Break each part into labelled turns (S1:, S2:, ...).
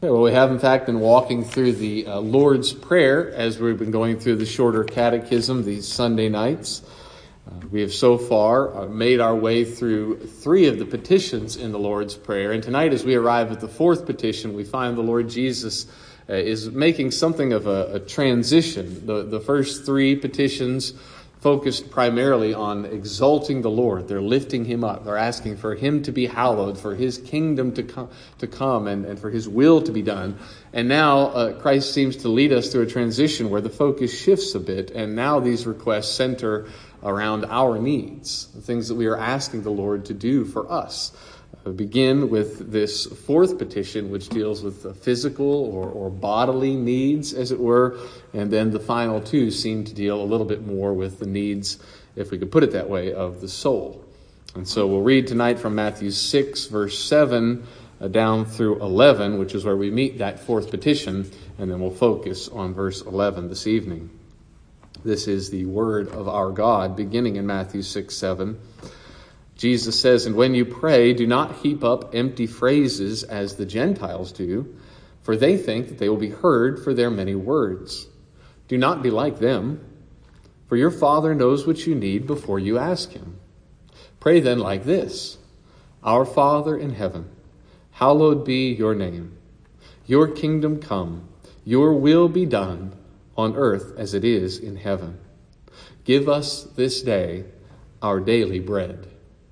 S1: Okay, well, we have, in fact, been walking through the Lord's Prayer as we've been going through the shorter catechism these Sunday nights. We have so far made our way through 3 of the petitions in the Lord's Prayer. And tonight, as we arrive at the 4th petition, we find the Lord Jesus is making something of a transition. The first 3 petitions focused primarily on exalting the Lord. They're lifting him up. They're asking for him to be hallowed, for his kingdom to come and for his will to be done. And now Christ seems to lead us through a transition where the focus shifts a bit. And now these requests center around our needs, the things that we are asking the Lord to do for us. Begin with this 4th petition, which deals with physical or bodily needs, as it were. And then the final 2 seem to deal a little bit more with the needs, if we could put it that way, of the soul. And so we'll read tonight from Matthew 6, verse 7, down through 11, which is where we meet that 4th petition. And then we'll focus on verse 11 this evening. This is the word of our God, beginning in Matthew 6, 7. Jesus says, "And when you pray, do not heap up empty phrases as the Gentiles do, for they think that they will be heard for their many words. Do not be like them, for your Father knows what you need before you ask him. Pray then like this: Our Father in heaven, hallowed be your name. Your kingdom come, your will be done on earth as it is in heaven. Give us this day our daily bread."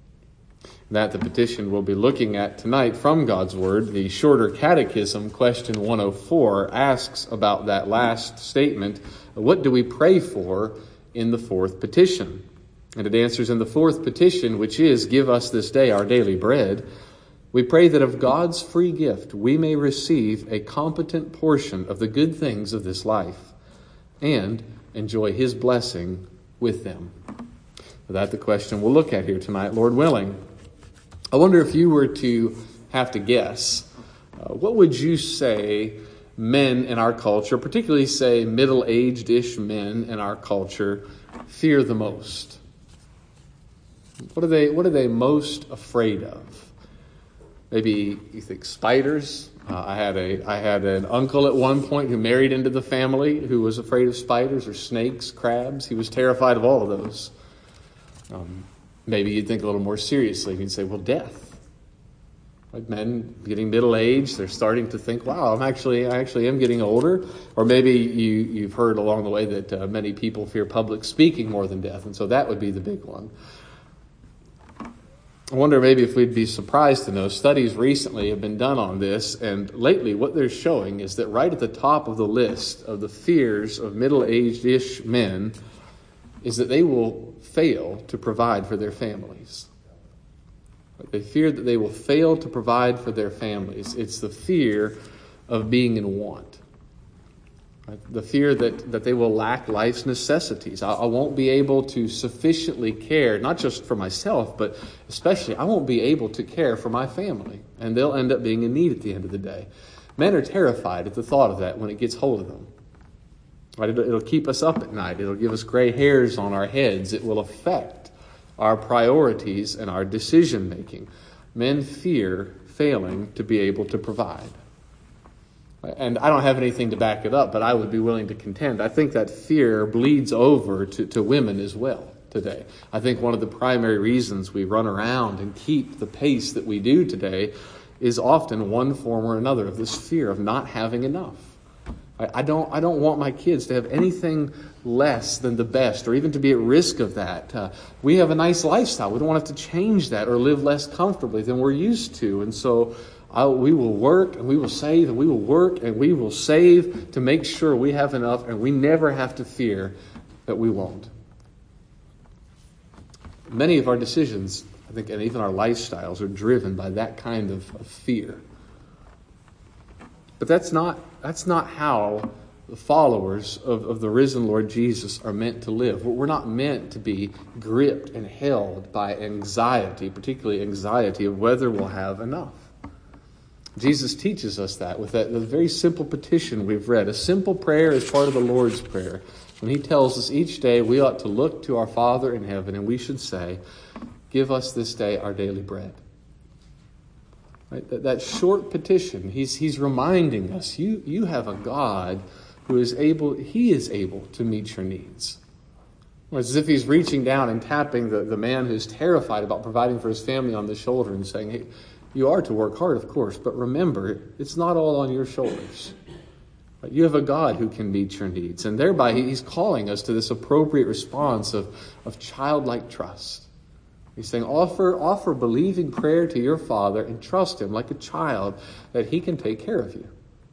S1: That the petition we'll be looking at tonight from God's Word, the shorter catechism, question 104, asks about that last statement. What do we pray for in the 4th petition? And it answers in the 4th petition, which is, "Give us this day our daily bread." We pray that of God's free gift we may receive a competent portion of the good things of this life and enjoy his blessing with them. That's the question we'll look at here tonight, Lord willing. I wonder if you were to have to guess, what would you say men in our culture, particularly say middle-aged-ish men in our culture, fear the most? What are they most afraid of? Maybe you think spiders. I had an uncle at one point who married into the family who was afraid of spiders or snakes, crabs. He was terrified of all of those. Maybe you'd think a little more seriously. You'd say, well, death. Like men getting middle-aged, they're starting to think, wow, I actually am getting older. Or maybe you've heard along the way that many people fear public speaking more than death. And so that would be the big one. I wonder maybe if we'd be surprised to know studies recently have been done on this. And lately what they're showing is that right at the top of the list of the fears of middle-aged-ish men is that they will fail to provide for their families. They fear that they will fail to provide for their families. It's the fear of being in want. The fear that they will lack life's necessities. I won't be able to sufficiently care, not just for myself, but especially I won't be able to care for my family. And they'll end up being in need at the end of the day. Men are terrified at the thought of that when it gets hold of them. Right? It'll keep us up at night. It'll give us gray hairs on our heads. It will affect our priorities and our decision making. Men fear failing to be able to provide. And I don't have anything to back it up, but I would be willing to contend. I think that fear bleeds over to women as well today. I think one of the primary reasons we run around and keep the pace that we do today is often one form or another of this fear of not having enough. I don't want my kids to have anything less than the best, or even to be at risk of that. We have a nice lifestyle. We don't want to have to change that or live less comfortably than we're used to. And so we will work and we will save and we will work and we will save to make sure we have enough, and we never have to fear that we won't. Many of our decisions, I think, and even our lifestyles are driven by that kind of fear. But that's not how the followers of the risen Lord Jesus are meant to live. We're not meant to be gripped and held by anxiety, particularly anxiety of whether we'll have enough. Jesus teaches us that with the very simple petition we've read, a simple prayer as part of the Lord's Prayer. When he tells us each day we ought to look to our Father in heaven and we should say, "Give us this day our daily bread." Right? That short petition, he's reminding us, you have a God who is able, he is able to meet your needs. It's as if he's reaching down and tapping the man who's terrified about providing for his family on the shoulder and saying, hey, you are to work hard, of course, but remember, it's not all on your shoulders. You have a God who can meet your needs. And thereby, he's calling us to this appropriate response of childlike trust. He's saying, offer believing prayer to your Father and trust him like a child that he can take care of you.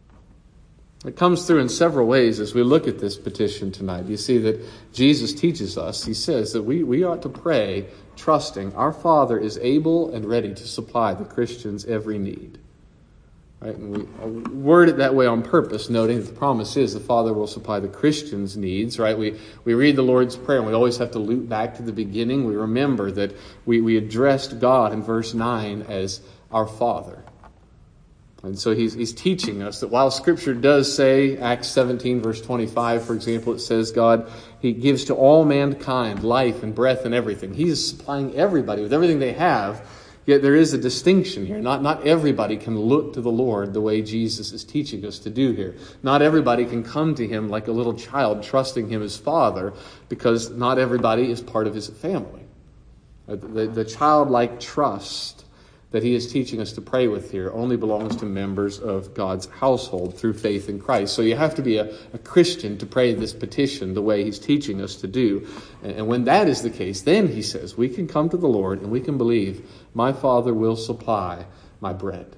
S1: It comes through in several ways as we look at this petition tonight. You see that Jesus teaches us, he says that we ought to pray trusting our Father is able and ready to supply the Christian's every need. Right? And we word it that way on purpose, noting that the promise is the Father will supply the Christian's needs. Right? We read the Lord's Prayer, and we always have to loop back to the beginning. We remember that we addressed God in verse 9 as our Father. And so he's teaching us that while Scripture does say, Acts 17, verse 25, for example, it says God, he gives to all mankind life and breath and everything. He is supplying everybody with everything they have. Yet there is a distinction here. Not everybody can look to the Lord the way Jesus is teaching us to do here. Not everybody can come to him like a little child trusting him as Father, because not everybody is part of his family. The childlike trust that he is teaching us to pray with here only belongs to members of God's household through faith in Christ. So you have to be a Christian to pray this petition the way he's teaching us to do. And when that is the case, then he says, we can come to the Lord and we can believe, my Father will supply my bread.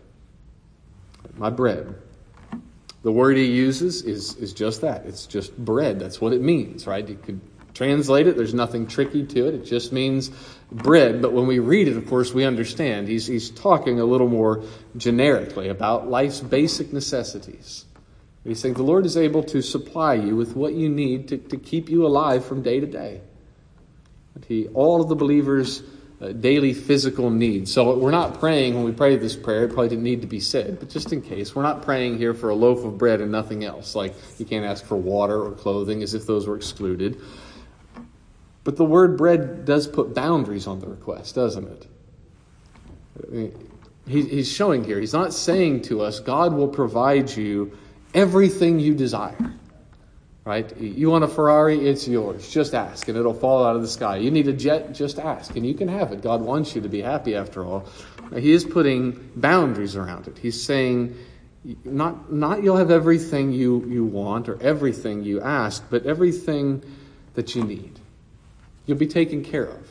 S1: My bread. The word he uses is just that. It's just bread. That's what it means, right? You could translate it. There's nothing tricky to it. It just means bread. But when we read it, of course, we understand. He's talking a little more generically about life's basic necessities. He's saying the Lord is able to supply you with what you need to keep you alive from day to day. All of the believers' daily physical needs. So we're not praying, when we pray this prayer, it probably didn't need to be said, but just in case, we're not praying here for a loaf of bread and nothing else. Like you can't ask for water or clothing as if those were excluded. But the word bread does put boundaries on the request, doesn't it? He's showing here, he's not saying to us, God will provide you everything you desire. Right? You want a Ferrari, it's yours. Just ask, and it'll fall out of the sky. You need a jet, just ask, and you can have it. God wants you to be happy after all. He is putting boundaries around it. He's saying, not you'll have everything you want or everything you ask, but everything that you need. You'll be taken care of.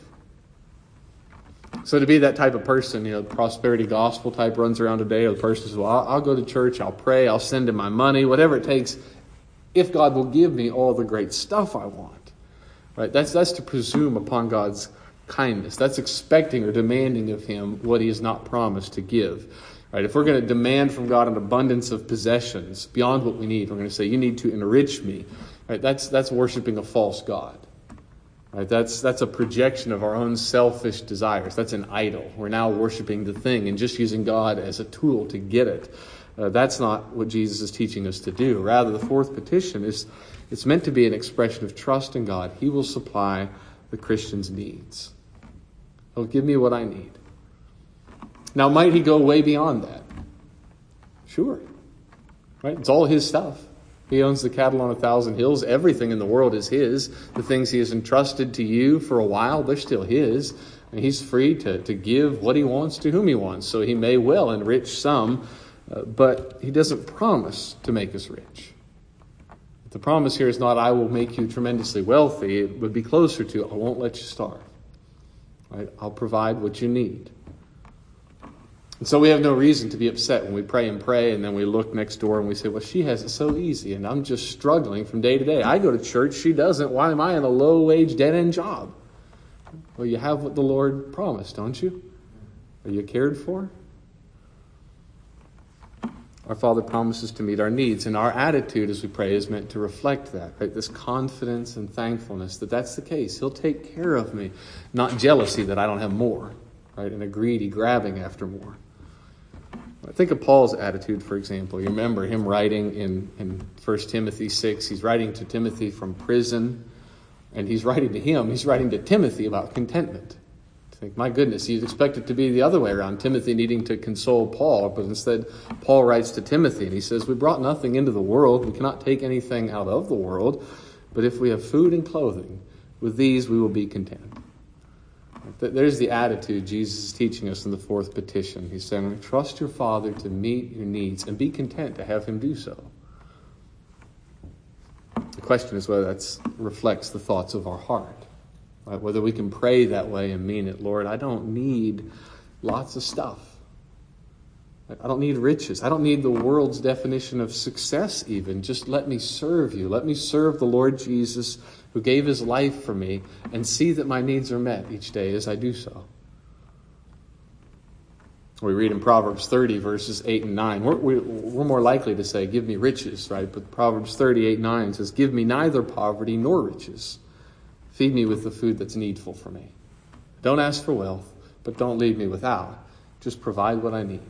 S1: So to be that type of person, prosperity gospel type runs around today, or the person says, well, I'll go to church, I'll pray, I'll send him my money, whatever it takes, if God will give me all the great stuff I want. Right? That's to presume upon God's kindness. That's expecting or demanding of him what he has not promised to give. Right? If we're going to demand from God an abundance of possessions beyond what we need, we're going to say, you need to enrich me. Right? That's worshiping a false God. Right? That's a projection of our own selfish desires. That's an idol. We're now worshiping the thing and just using God as a tool to get it. That's not what Jesus is teaching us to do. Rather, the fourth petition it's meant to be an expression of trust in God. He will supply the Christian's needs. He'll give me what I need. Now, might he go way beyond that? Sure. Right? It's all his stuff. He owns the cattle on 1,000 hills. Everything in the world is his. The things he has entrusted to you for a while, they're still his. And he's free to give what he wants to whom he wants. So he may well enrich some, but he doesn't promise to make us rich. The promise here is not, I will make you tremendously wealthy. It would be closer to, I won't let you starve. Right? I'll provide what you need. And so we have no reason to be upset when we pray and then we look next door and we say, well, she has it so easy and I'm just struggling from day to day. I go to church, she doesn't. Why am I in a low-wage, dead-end job? Well, you have what the Lord promised, don't you? Are you cared for? Our Father promises to meet our needs, and our attitude as we pray is meant to reflect that, right? This confidence and thankfulness that that's the case. He'll take care of me, not jealousy that I don't have more, right? And a greedy grabbing after more. I think of Paul's attitude, for example. You remember him writing in 1 Timothy 6. He's writing to Timothy from prison, and he's writing to Timothy about contentment. think, my goodness, you'd expect it to be the other way around, Timothy needing to console Paul, but instead Paul writes to Timothy and he says, we brought nothing into the world, we cannot take anything out of the world, but if we have food and clothing, with these we will be content. There's the attitude Jesus is teaching us in the fourth petition. He's saying, trust your Father to meet your needs and be content to have him do so. The question is whether that reflects the thoughts of our heart. Right? Whether we can pray that way and mean it. Lord, I don't need lots of stuff. I don't need riches. I don't need the world's definition of success even. Just let me serve you. Let me serve the Lord Jesus who gave his life for me and see that my needs are met each day as I do so. We read in Proverbs 30, verses 8 and 9. We're more likely to say, give me riches, right? But Proverbs 38, 9 says, give me neither poverty nor riches. Feed me with the food that's needful for me. Don't ask for wealth, but don't leave me without. Just provide what I need.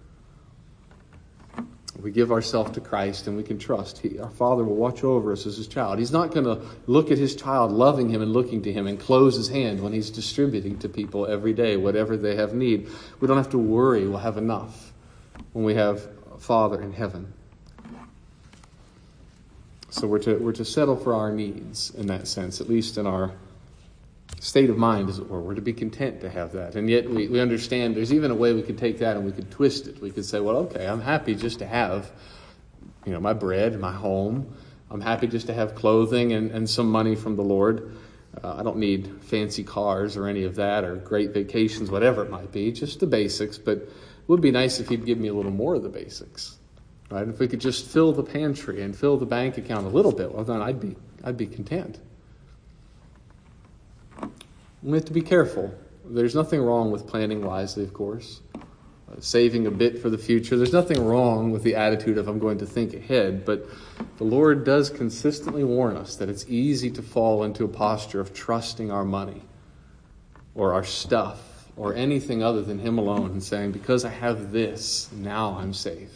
S1: We give ourselves to Christ and we can trust. Our Father will watch over us as his child. He's not going to look at his child, loving him and looking to him, and close his hand when he's distributing to people every day, whatever they have need. We don't have to worry we'll have enough when we have a Father in heaven. So we're to settle for our needs in that sense, at least in our state of mind, as it were. We're to be content to have that. And yet we understand there's even a way we could take that and we could twist it. We could say, well, okay, I'm happy just to have, my bread, my home. I'm happy just to have clothing and some money from the Lord. I don't need fancy cars or any of that or great vacations, whatever it might be, just the basics. But it would be nice if he'd give me a little more of the basics. Right? If we could just fill the pantry and fill the bank account a little bit, well, then I'd be content. We have to be careful. There's nothing wrong with planning wisely, of course. Saving a bit for the future. There's nothing wrong with the attitude of I'm going to think ahead, but the Lord does consistently warn us that it's easy to fall into a posture of trusting our money or our stuff or anything other than him alone and saying, because I have this, now I'm safe.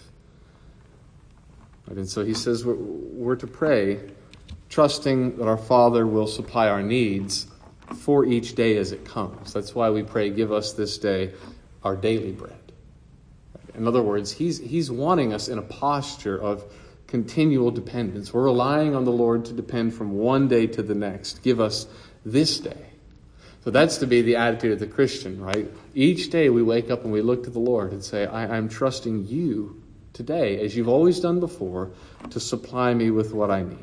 S1: And so he says we're to pray, trusting that our Father will supply our needs for each day as it comes. That's why we pray, give us this day our daily bread. In other words, he's wanting us in a posture of continual dependence. We're relying on the Lord to depend from one day to the next. Give us this day. So that's to be the attitude of the Christian, right? Each day we wake up and we look to the Lord and say, I'm trusting you today, as you've always done before, to supply me with what I need.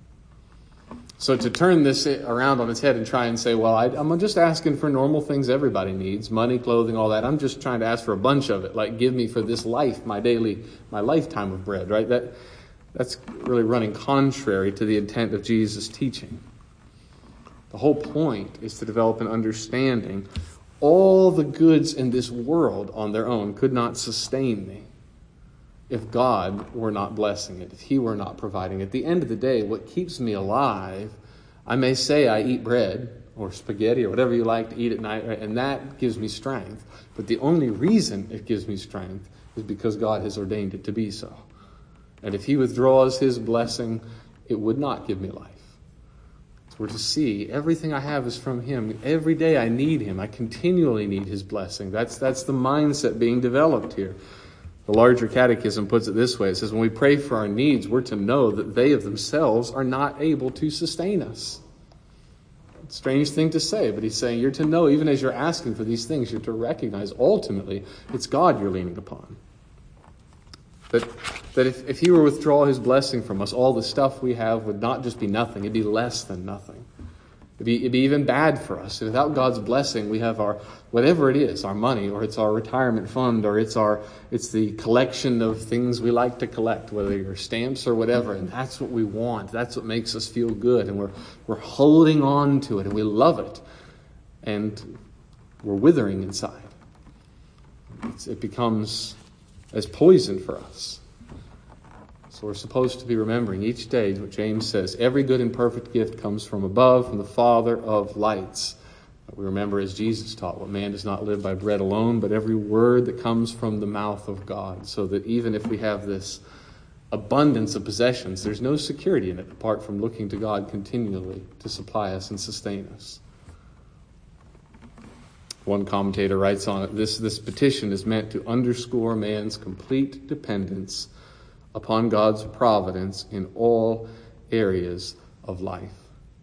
S1: So to turn this around on its head and try and say, well, I'm just asking for normal things everybody needs, money, clothing, all that. I'm just trying to ask for a bunch of it, like give me for this life, my lifetime of bread, right? That's really running contrary to the intent of Jesus' teaching. The whole point is to develop an understanding. All the goods in this world on their own could not sustain me if God were not blessing it, if he were not providing it. At the end of the day, what keeps me alive, I may say I eat bread or spaghetti or whatever you like to eat at night, right? And that gives me strength. But the only reason it gives me strength is because God has ordained it to be so. And if he withdraws his blessing, it would not give me life. So we're to see everything I have is from him. Every day I need him. I continually need his blessing. That's the mindset being developed here. The larger catechism puts it this way. It says, when we pray for our needs, we're to know that they of themselves are not able to sustain us. It's a strange thing to say, but he's saying you're to know, even as you're asking for these things, you're to recognize ultimately it's God you're leaning upon. That if he were to withdraw his blessing from us, all the stuff we have would not just be nothing, it'd be less than nothing. It'd be even bad for us. Without God's blessing, we have our, whatever it is, our money, or it's our retirement fund, or it's the collection of things we like to collect, whether you're stamps or whatever, and that's what we want. That's what makes us feel good, and we're holding on to it, and we love it, and we're withering inside. It becomes as poison for us. So we're supposed to be remembering each day what James says. Every good and perfect gift comes from above, from the Father of lights. We remember, as Jesus taught, what man does not live by bread alone, but every word that comes from the mouth of God. So that even if we have this abundance of possessions, there's no security in it apart from looking to God continually to supply us and sustain us. One commentator writes on it, this petition is meant to underscore man's complete dependence upon God's providence in all areas of life.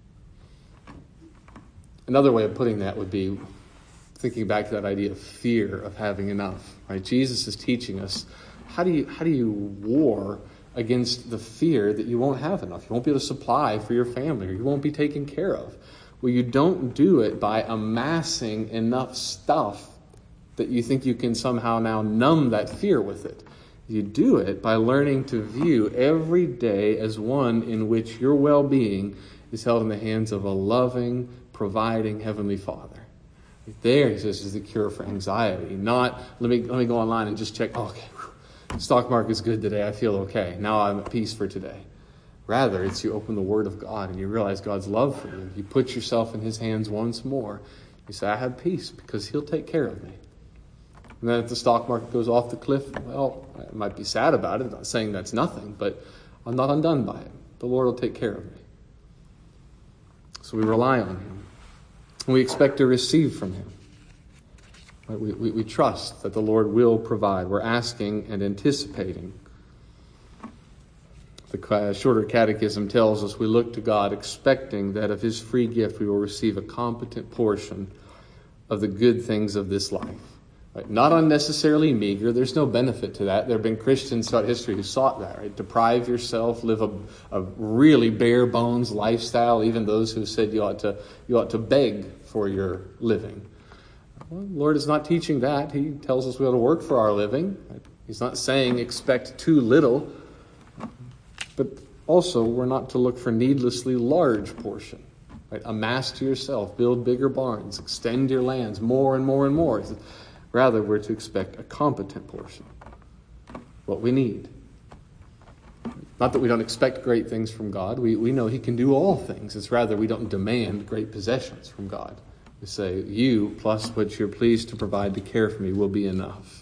S1: Another way of putting that would be thinking back to that idea of fear of having enough. Right? Jesus is teaching us how do you war against the fear that you won't have enough. You won't be able to supply for your family, or you won't be taken care of. Well, you don't do it by amassing enough stuff that you think you can somehow now numb that fear with it. You do it by learning to view every day as one in which your well-being is held in the hands of a loving, providing Heavenly Father. There, he says, is the cure for anxiety. Not, let me go online and just check, okay, stock market's good today, I feel okay. Now I'm at peace for today. Rather, it's you open the Word of God and you realize God's love for you. You put yourself in His hands once more. You say, I have peace because He'll take care of me. And then if the stock market goes off the cliff, well, I might be sad about it. I'm not saying that's nothing, but I'm not undone by it. The Lord will take care of me. So we rely on Him. And we expect to receive from Him. Right? We trust that the Lord will provide. We're asking and anticipating. The shorter catechism tells us we look to God expecting that of His free gift we will receive a competent portion of the good things of this life. Right? Not unnecessarily meager. There's no benefit to that. There have been Christians throughout history who sought that. Right? Deprive yourself, live a really bare bones lifestyle. Even those who said you ought to beg for your living. Well, the Lord is not teaching that. He tells us we ought to work for our living. Right? He's not saying expect too little. But also, we're not to look for needlessly large portion. Right? Amass to yourself, build bigger barns, extend your lands more and more and more. Rather, we're to expect a competent portion, what we need. Not that we don't expect great things from God. We know He can do all things. It's rather we don't demand great possessions from God. We say, you plus what you're pleased to provide to care for me will be enough.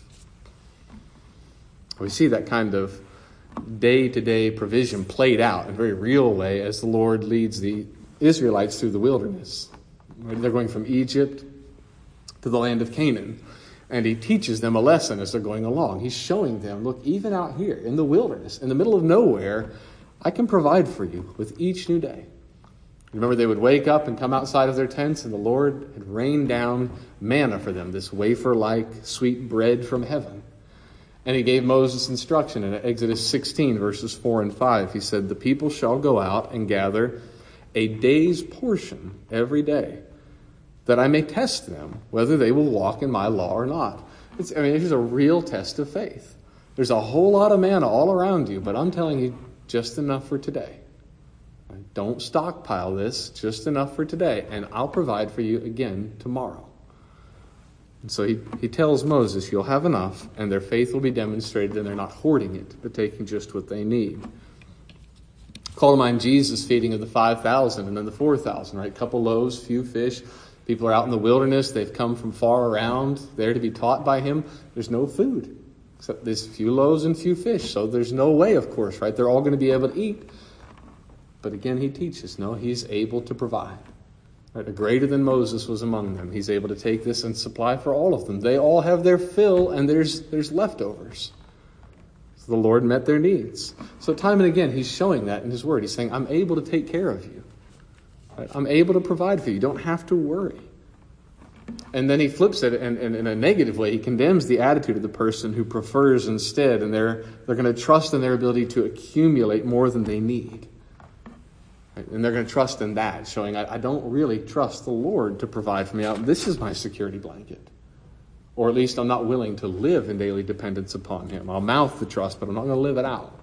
S1: We see that kind of day-to-day provision played out in a very real way as the Lord leads the Israelites through the wilderness. They're going from Egypt to the land of Canaan, and He teaches them a lesson as they're going along. He's showing them, look, even out here in the wilderness, in the middle of nowhere, I can provide for you with each new day. Remember, they would wake up and come outside of their tents, and the Lord had rained down manna for them, this wafer-like sweet bread from heaven. And He gave Moses instruction in Exodus 16, verses 4 and 5. He said, the people shall go out and gather a day's portion every day, that I may test them whether they will walk in my law or not. Here's a real test of faith. There's a whole lot of manna all around you, but I'm telling you, just enough for today. Don't stockpile this, just enough for today, and I'll provide for you again tomorrow. And so he tells Moses, you'll have enough, and their faith will be demonstrated, and they're not hoarding it, but taking just what they need. Call to mind Jesus' feeding of the 5,000 and then the 4,000, right? Couple loaves, few fish. People are out in the wilderness. They've come from far around there to be taught by Him. There's no food except this few loaves and few fish. So there's no way, of course, right? They're all going to be able to eat. But again, He teaches, no, He's able to provide. Right? Greater than Moses was among them. He's able to take this and supply for all of them. They all have their fill, and there's leftovers. So the Lord met their needs. So time and again, He's showing that in His Word. He's saying, I'm able to take care of you. Right? I'm able to provide for you. You don't have to worry. And then He flips it, and in a negative way, He condemns the attitude of the person who prefers instead, and they're going to trust in their ability to accumulate more than they need. And they're going to trust in that, showing I don't really trust the Lord to provide for me. This is my security blanket. Or at least I'm not willing to live in daily dependence upon Him. I'll mouth the trust, but I'm not going to live it out.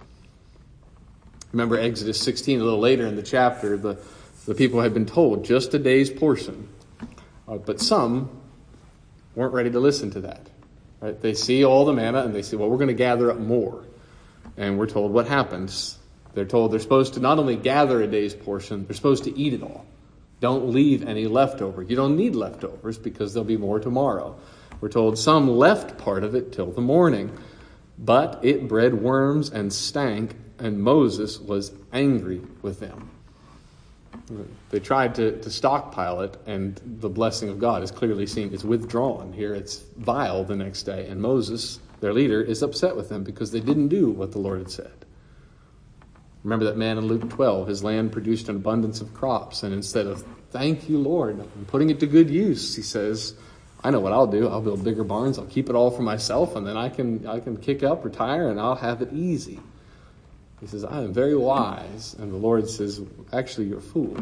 S1: Remember Exodus 16, a little later in the chapter, the people had been told just a day's portion. But some weren't ready to listen to that. Right? They see all the manna and they say, well, we're going to gather up more. And we're told what happens. They're told they're supposed to not only gather a day's portion, they're supposed to eat it all. Don't leave any leftover. You don't need leftovers because there'll be more tomorrow. We're told some left part of it till the morning, but it bred worms and stank, and Moses was angry with them. They tried to stockpile it, and the blessing of God is clearly seen. It's withdrawn. Here it's vile the next day. And Moses, their leader, is upset with them because they didn't do what the Lord had said. Remember that man in Luke 12, his land produced an abundance of crops, and instead of, thank you, Lord, I'm putting it to good use, he says, I know what I'll do. I'll build bigger barns. I'll keep it all for myself, and then I can kick up, retire, and I'll have it easy. He says, I am very wise. And the Lord says, actually, you're a fool.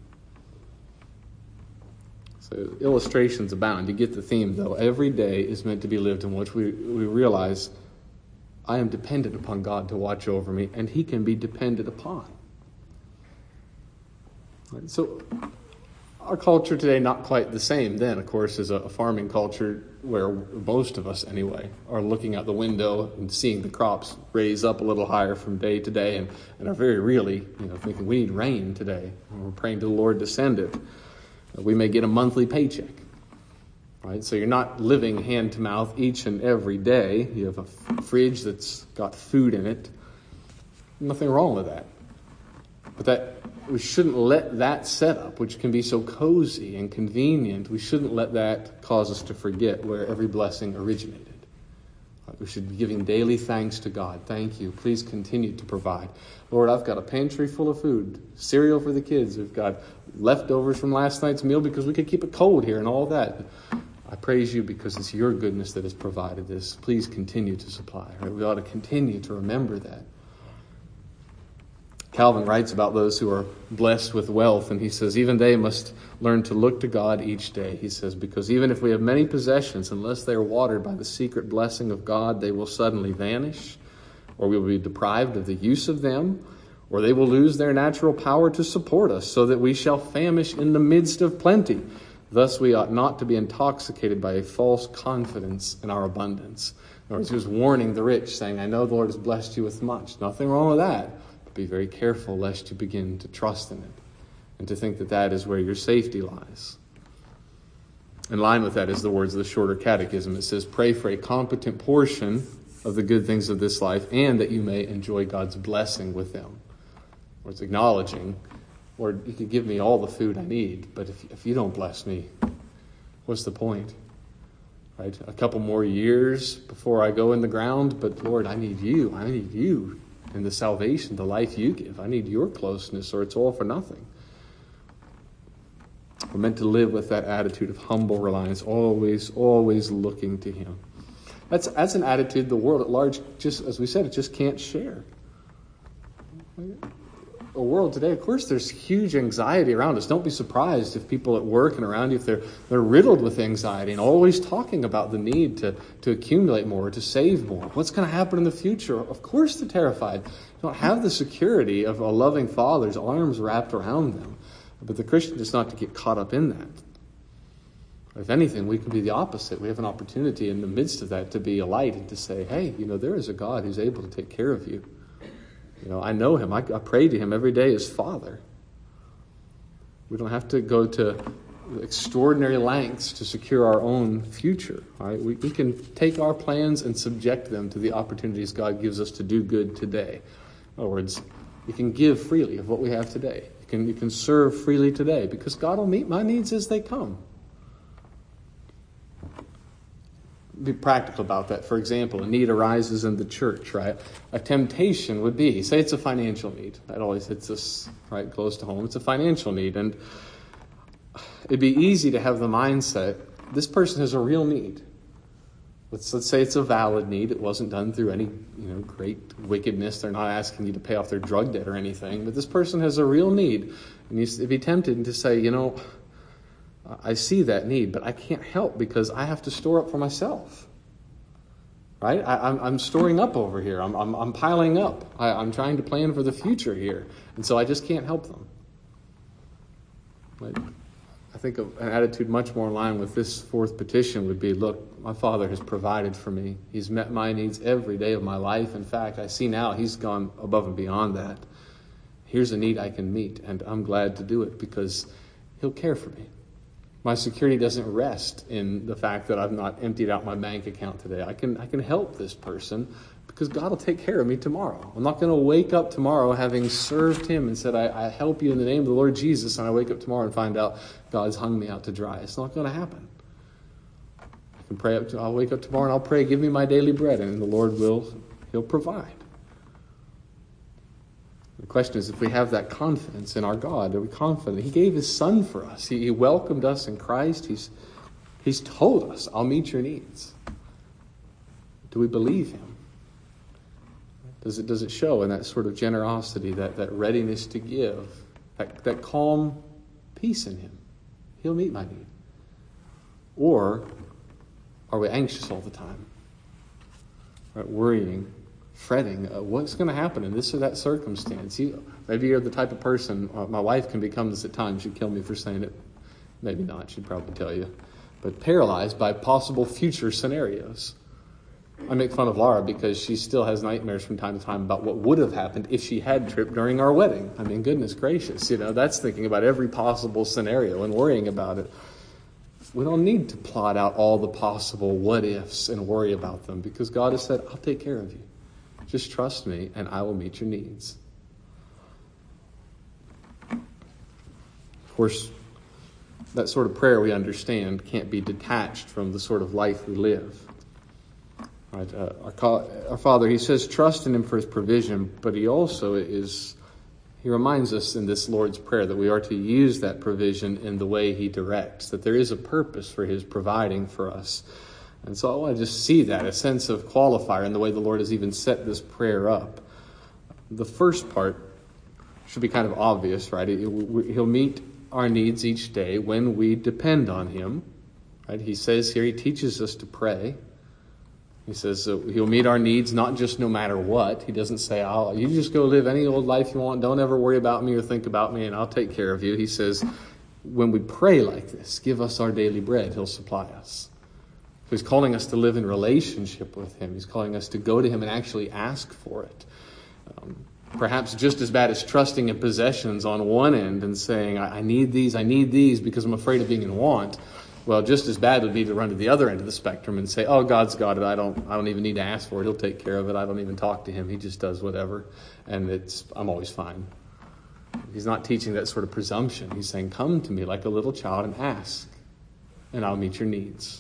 S1: So illustrations abound. You get the theme, though. Every day is meant to be lived in which we realize I am dependent upon God to watch over me, and he can be depended upon. So our culture today, not quite the same then, of course, is a farming culture where most of us, anyway, are looking out the window and seeing the crops raise up a little higher from day to day and are very really, thinking we need rain today. And we're praying to the Lord to send it. We may get a monthly paycheck. Right? So you're not living hand to mouth each and every day. You have a fridge that's got food in it. Nothing wrong with that. But that we shouldn't let that setup, which can be so cozy and convenient, we shouldn't let that cause us to forget where every blessing originated. We should be giving daily thanks to God. Thank you. Please continue to provide. Lord, I've got a pantry full of food, cereal for the kids. We've got leftovers from last night's meal because we could keep it cold here and all that. I praise you because it's your goodness that has provided this. Please continue to supply. Right? We ought to continue to remember that. Calvin writes about those who are blessed with wealth, and he says, even they must learn to look to God each day. He says, because even if we have many possessions, unless they are watered by the secret blessing of God, they will suddenly vanish, or we will be deprived of the use of them, or they will lose their natural power to support us, so that we shall famish in the midst of plenty. Thus we ought not to be intoxicated by a false confidence in our abundance. In other words, he was warning the rich, saying, I know the Lord has blessed you with much. Nothing wrong with that. Be very careful lest you begin to trust in it and to think that that is where your safety lies. In line with that is the words of the Shorter Catechism. It says, pray for a competent portion of the good things of this life and that you may enjoy God's blessing with them. Or it's acknowledging, Lord, you could give me all the food I need, but if you don't bless me, what's the point? Right? A couple more years before I go in the ground, but Lord, I need you. I need you. And the salvation, the life you give. I need your closeness or it's all for nothing. We're meant to live with that attitude of humble reliance, always looking to him. That's an attitude the world at large, just as we said, it just can't share. A world today, of course, there's huge anxiety around us. Don't be surprised if people at work and around you, if they're riddled with anxiety and always talking about the need to accumulate more, to save more. What's going to happen in the future? Of course they're terrified. They don't have the security of a loving Father's arms wrapped around them. But the Christian is not to get caught up in that. If anything, we can be the opposite. We have an opportunity in the midst of that to be a light and to say, hey, there is a God who's able to take care of you. I know him. I pray to him every day as Father. We don't have to go to extraordinary lengths to secure our own future. Right? We can take our plans and subject them to the opportunities God gives us to do good today. In other words, you can give freely of what we have today. You can serve freely today because God will meet my needs as they come. Be practical about that. For example, a need arises in the church, right? A temptation would be, say it's a financial need. That always hits us right close to home. It's a financial need. And it'd be easy to have the mindset, this person has a real need. Let's say it's a valid need. It wasn't done through any great wickedness. They're not asking you to pay off their drug debt or anything. But this person has a real need. And you'd be tempted to say, I see that need, but I can't help because I have to store up for myself. Right? I'm storing up over here. I'm piling up. I'm trying to plan for the future here. And so I just can't help them. But I think an attitude much more in line with this fourth petition would be, look, my Father has provided for me. He's met my needs every day of my life. In fact, I see now he's gone above and beyond that. Here's a need I can meet, and I'm glad to do it because he'll care for me. My security doesn't rest in the fact that I've not emptied out my bank account today. I can help this person Because God will take care of me tomorrow. I'm not going to wake up tomorrow having served him and said, I help you in the name of the Lord Jesus, and I wake up tomorrow and find out God's hung me out to dry. It's not going to happen. I can pray I'll wake up tomorrow and I'll pray, give me my daily bread, and the Lord he'll provide. The question is, if we have that confidence in our God, are we confident? He gave his son for us. He welcomed us in Christ. He's told us, I'll meet your needs. Do we believe him? Does it show in that sort of generosity, that readiness to give, that calm peace in him? He'll meet my need. Or are we anxious all the time? Right, worrying, fretting, what's going to happen in this or that circumstance? Maybe you're the type of person, my wife can become this at times, she'd kill me for saying it. Maybe not, she'd probably tell you. But paralyzed by possible future scenarios. I make fun of Laura because she still has nightmares from time to time about what would have happened if she had tripped during our wedding. I mean, goodness gracious, that's thinking about every possible scenario and worrying about it. We don't need to plot out all the possible what-ifs and worry about them, because God has said, I'll take care of you. Just trust me and I will meet your needs. Of course, that sort of prayer, we understand, can't be detached from the sort of life we live. Right, our Father, he says, trust in him for his provision, but he also he reminds us in this Lord's Prayer that we are to use that provision in the way he directs, that there is a purpose for his providing for us. And so I want to just see that, a sense of qualifier in the way the Lord has even set this prayer up. The first part should be kind of obvious, right? He'll meet our needs each day when we depend on him. Right? He says here, he teaches us to pray. He says he'll meet our needs, not just no matter what. He doesn't say, you just go live any old life you want. Don't ever worry about me or think about me, and I'll take care of you. He says, when we pray like this, give us our daily bread, he'll supply us. So he's calling us to live in relationship with him. He's calling us to go to him and actually ask for it. Perhaps just as bad as trusting in possessions on one end and saying, I need these because I'm afraid of being in want. Well, just as bad would be to run to the other end of the spectrum and say, God's got it. I don't even need to ask for it. He'll take care of it. I don't even talk to him. He just does whatever. And I'm always fine. He's not teaching that sort of presumption. He's saying, come to me like a little child and ask, and I'll meet your needs.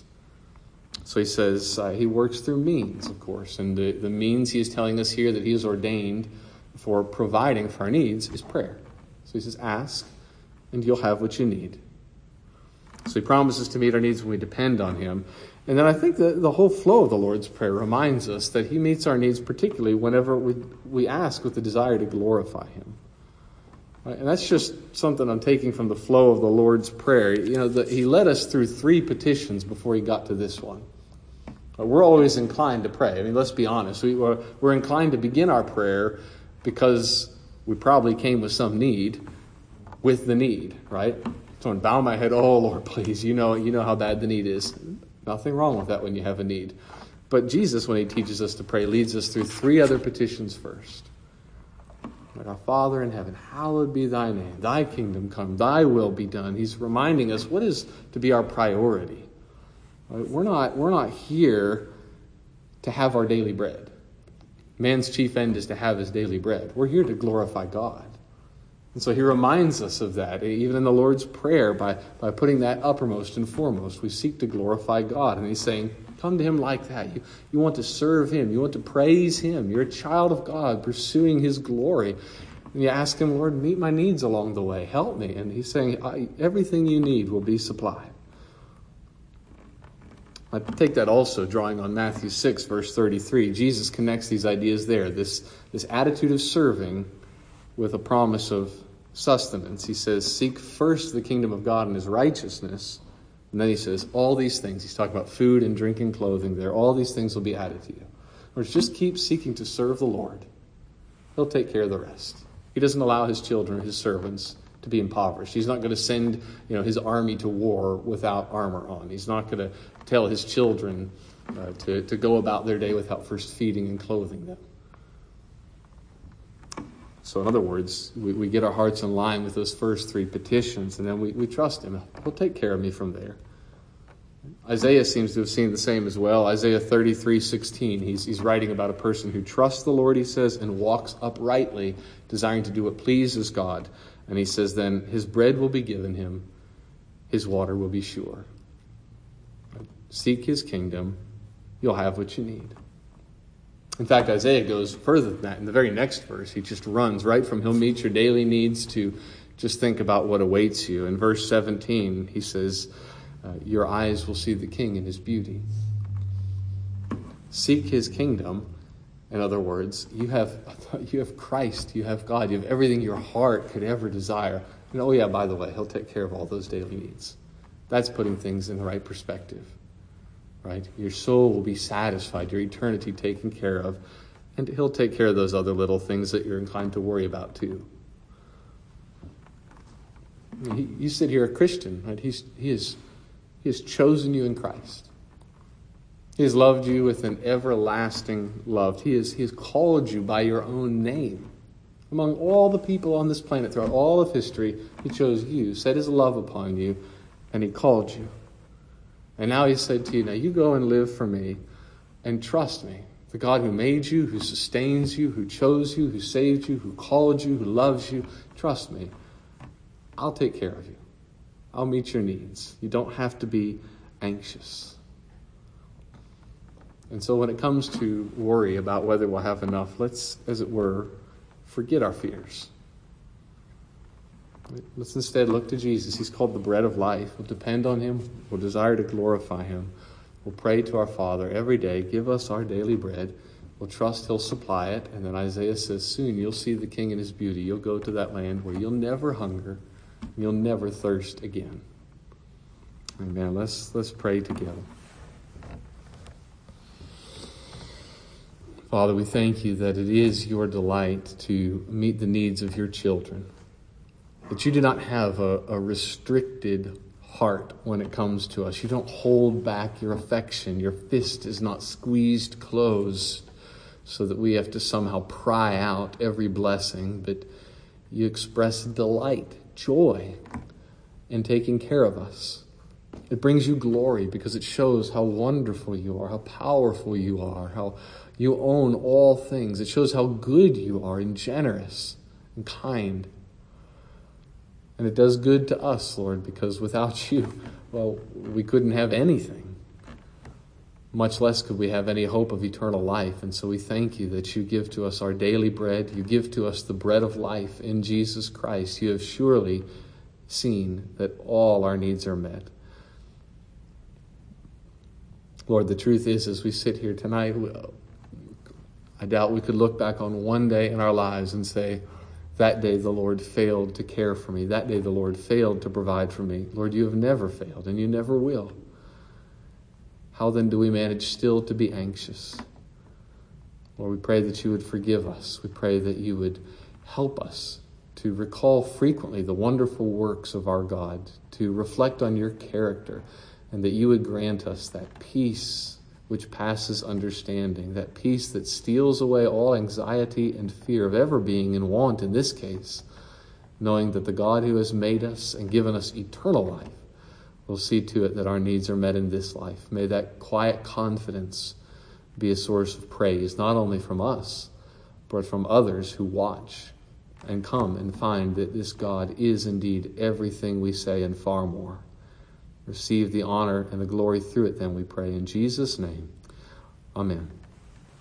S1: So he says he works through means, of course. And the means he is telling us here that he has ordained for providing for our needs is prayer. So he says, ask, and you'll have what you need. So he promises to meet our needs when we depend on him. And then I think that the whole flow of the Lord's Prayer reminds us that he meets our needs particularly whenever we ask with the desire to glorify him. Right? And that's just something I'm taking from the flow of the Lord's Prayer. He led us through 3 petitions before he got to this one. We're always inclined to pray. I mean, let's be honest. We're inclined to begin our prayer because we probably came with some need, with the need, right? So I bow my head, oh Lord, please, you know how bad the need is. Nothing wrong with that when you have a need. But Jesus, when he teaches us to pray, leads us through 3 other petitions first. Like, our Father in heaven, hallowed be thy name. Thy kingdom come, thy will be done. He's reminding us what is to be our priority. Right? We're not here to have our daily bread. Man's chief end is to have his daily bread. We're here to glorify God. And so he reminds us of that, even in the Lord's Prayer, by putting that uppermost and foremost. We seek to glorify God. And he's saying, come to him like that. You want to serve him. You want to praise him. You're a child of God pursuing his glory. And you ask him, Lord, meet my needs along the way. Help me. And he's saying, everything you need will be supplied. I take that also, drawing on Matthew 6, verse 33. Jesus connects these ideas there, this attitude of serving with a promise of sustenance. He says, seek first the kingdom of God and his righteousness. And then he says, all these things, he's talking about food and drink and clothing there, all these things will be added to you. Or just keep seeking to serve the Lord. He'll take care of the rest. He doesn't allow his children, his servants, to be impoverished. He's not going to send his army to war without armor on. He's not going to tell his children to go about their day without first feeding and clothing them. So in other words, we get our hearts in line with those first 3 petitions, and then we trust him. He'll take care of me from there. Isaiah seems to have seen the same as well. Isaiah 33:16. He's writing about a person who trusts the Lord, he says, and walks uprightly, desiring to do what pleases God. And he says then, his bread will be given him, his water will be sure. Seek his kingdom, you'll have what you need. In fact, Isaiah goes further than that. In the very next verse, he just runs right from he'll meet your daily needs to just think about what awaits you. In verse 17, he says, your eyes will see the King in his beauty. Seek his kingdom. In other words, you have Christ, you have God, you have everything your heart could ever desire. And oh yeah, by the way, he'll take care of all those daily needs. That's putting things in the right perspective. Right? Your soul will be satisfied, your eternity taken care of, and he'll take care of those other little things that you're inclined to worry about too. You sit here a Christian, right? He has chosen you in Christ. He has loved you with an everlasting love. He has called you by your own name. Among all the people on this planet throughout all of history, he chose you, set his love upon you, and he called you. And now he said to you, now you go and live for me and trust me. The God who made you, who sustains you, who chose you, who saved you, who called you, who loves you, trust me. I'll take care of you. I'll meet your needs. You don't have to be anxious. And so when it comes to worry about whether we'll have enough, let's, as it were, forget our fears. Let's instead look to Jesus. He's called the bread of life. We'll depend on him. We'll desire to glorify him. We'll pray to our Father every day, give us our daily bread. We'll trust he'll supply it. And then Isaiah says, soon you'll see the King in his beauty. You'll go to that land where you'll never hunger. You'll never thirst again. Amen. Let's pray together. Father, we thank you that it is your delight to meet the needs of your children. That you do not have a restricted heart when it comes to us. You don't hold back your affection. Your fist is not squeezed closed so that we have to somehow pry out every blessing, but you express delight, joy in taking care of us. It brings you glory because it shows how wonderful you are, how powerful you are, how you own all things. It shows how good you are and generous and kind. And it does good to us, Lord, because without you, well, we couldn't have anything. Much less could we have any hope of eternal life. And so we thank you that you give to us our daily bread. You give to us the bread of life in Jesus Christ. You have surely seen that all our needs are met. Lord, the truth is, as we sit here tonight, I doubt we could look back on one day in our lives and say, that day the Lord failed to care for me. That day the Lord failed to provide for me. Lord, you have never failed and you never will. How then do we manage still to be anxious? Lord, we pray that you would forgive us. We pray that you would help us to recall frequently the wonderful works of our God, to reflect on your character, and that you would grant us that peace which passes understanding, that peace that steals away all anxiety and fear of ever being in want in this case, knowing that the God who has made us and given us eternal life will see to it that our needs are met in this life. May that quiet confidence be a source of praise, not only from us, but from others who watch and come and find that this God is indeed everything we say and far more. Receive the honor and the glory through it, then we pray in Jesus' name. Amen.